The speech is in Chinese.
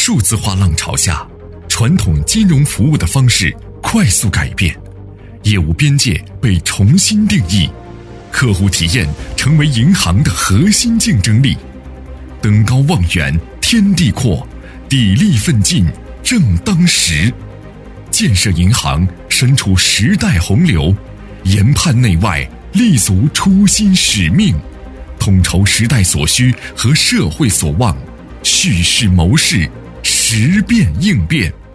数字化浪潮下，传统金融服务的方式快速改变，业务边界被重新定义，客户体验成为银行的核心竞争力。登高望远，天地阔，砥砺奋进，正当时。建设银行身处时代洪流，研判内外，立足初心使命，统筹时代所需和社会所望，蓄势谋事，时变应变。